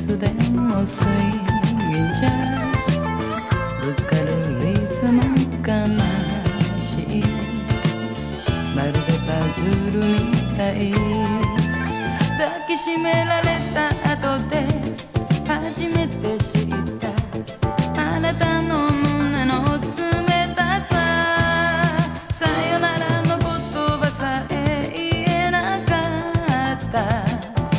節でもスイングジャズぶつかるリズム悲しいまるでパズルみたい抱きしめられ